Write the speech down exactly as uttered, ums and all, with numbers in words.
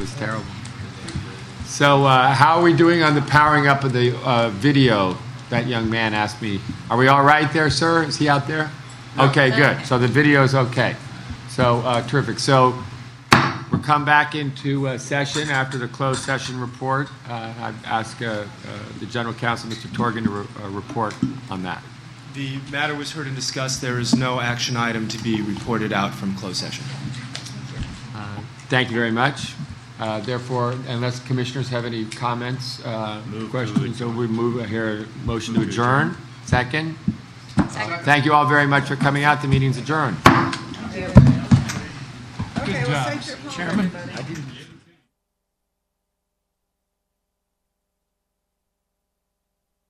is terrible. So uh, how are we doing on the powering up of the uh, video? That young man asked me. Are we all right there, sir? Is he out there? Okay, good. So the video is okay. So uh, terrific. So we'll come back into uh, session after the closed session report. Uh, I'd ask uh, uh, the General Counsel, Mister Torgan, to re uh, report on that. The matter was heard and discussed. There is no action item to be reported out from closed session. Uh, thank you very much. Uh, therefore, unless commissioners have any comments, uh, questions, so we move here. Motion to adjourn. Second. Second. Thank you all very much for coming out. The meeting's adjourned. Okay, well, thank you, Chairman.